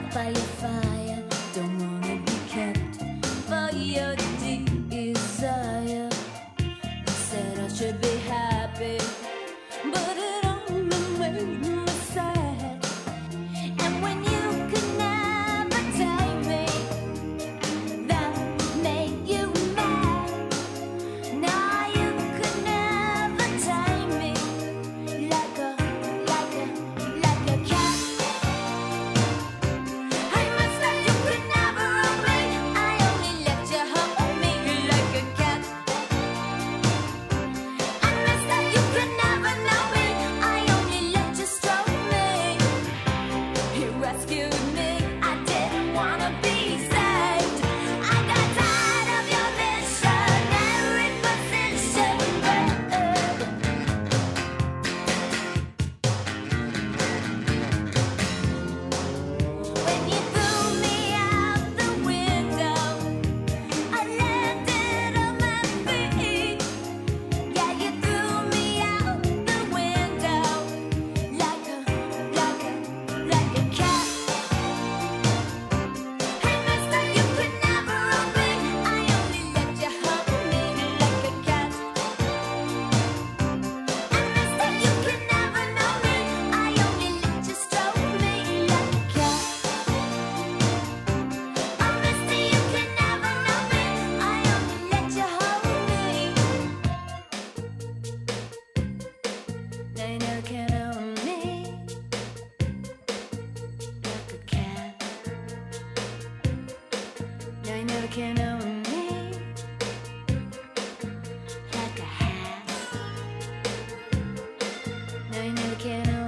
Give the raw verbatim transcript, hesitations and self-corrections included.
fire, fire. Don't wanna be kept for your desire. Said I should be happy, but it only made me sad. And when you could never tell me that made you mad, no, you could never tame me like a, like a, like a cat. I must say you could never own me. I only let you hold me like a cat. I must say you could never know me. I only let you stroke me. You rescued me. I didn't wanna be saved. I got tired of your missionary position. When you threw me out the window, I landed on my feet. Yeah, you threw me out the window like a, like a, like a cat. Hey, mister, you could never own me. I only let you hold me like a cat. And mister, you could never know me. I only let you stroke me like a cat. Oh, mister, you could never know me. I only let you hold me. Now you never can own me like a cat. Now you never can own me like a hat. Now you never can own